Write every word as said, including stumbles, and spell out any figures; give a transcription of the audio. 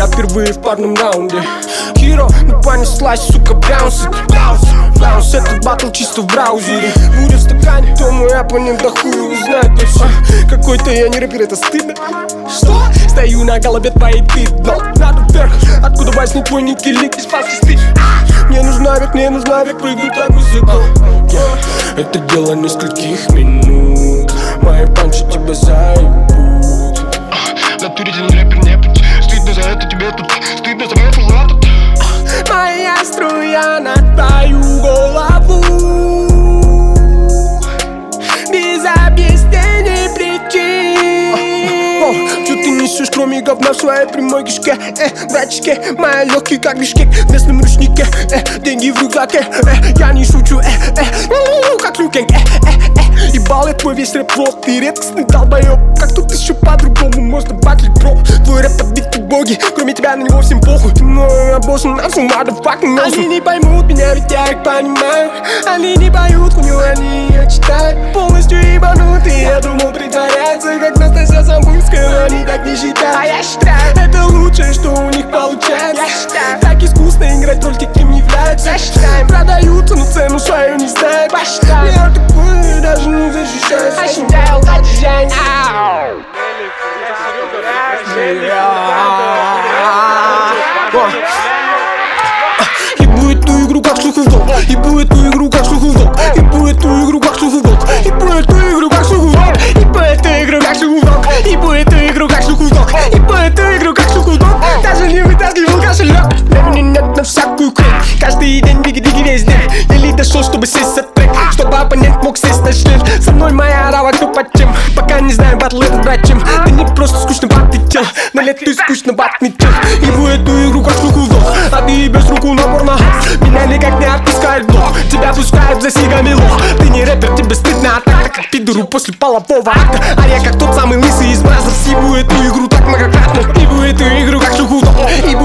Я впервые в парном раунде. Хиро, ну понеслась, сука, браунс. Браунс, этот батл чисто в браузере. Буря в стакане, то мой оппонент да хуй его знает точно. Какой-то я не рэпер, это стыдно. Что? Стою на голове твоей ты, но надо вверх. Откуда возник твой некий лик из паски стыд? Мне нужна век, мне нужна век, прыгну так высоко. Это дело нескольких минут. Мои панчи тебя заебут. В натуре ты не рэпер, не путь. Стыдно за это тебе тут, стыдно за это тут. Моя струя на твою голову. Без объяснений причин. Чё ты несешь, кроме говна в своей прямой кишке? Э, братишки, мои легкие как бишкек в местном ручнике. Э, деньги в рюкзаке. Э, я не шучу, э, э, ну, как Люкинг. Э, э, э. Ебал я твой весь рэп-влог. Ты редкостный долбоёб. Как тут еще по-другому можно батлить, бро? Твой рэп подбит боги. Кроме тебя на него всем похуй. Но я боссын, I'm some motherfucking awesome. Они не поймут меня, ведь я их понимаю. Они не поют хуйню, они ее читают. Полностью ебанутые, я думал притворяться, как Настасья Самбурская, они так не считают. А я считаю, это лучшее, что у них получается. Я считаю, так искусно играть роль, каким являются. Я считаю, продаются, но цену свою не знают. Посчитаю, я такой даже не защищаюсь. Я считаю, так же Ебу эту игру как шлюху в долг. Ебу эту игру как шлюху в долг. Ебу эту игру как шлюху в долг. Ебу эту игру как шлюху в долг. Ебу эту игру как шлюху в долг. Ебу эту игру как шлюху в долг. Ебу эту игру как шлюху в долг. Даже не вытаскивал кошелек. Времени нет на всякую хрень. Каждый день диги-диги весь день. Еле дошел, чтобы сесть за трек, чтобы оппонент мог сесть на член. Со мной моя орава, кто под чем. Пока не знаю, батл этот брат чем. Ты не просто скучно батлител, на лет ты скучно батлител. Ебу эту игру как шлюху в долг. А ты ебешь руку на порно. Меня никак не отпускает блок. Тебя пускают за сигами лох. Ты не рэпер, тебе стыдно от так, как пидору после полового акта. А я как тот самый лысый из бразерс. Ебу эту игру так многократно. Ебу эту игру как шлюху в долг.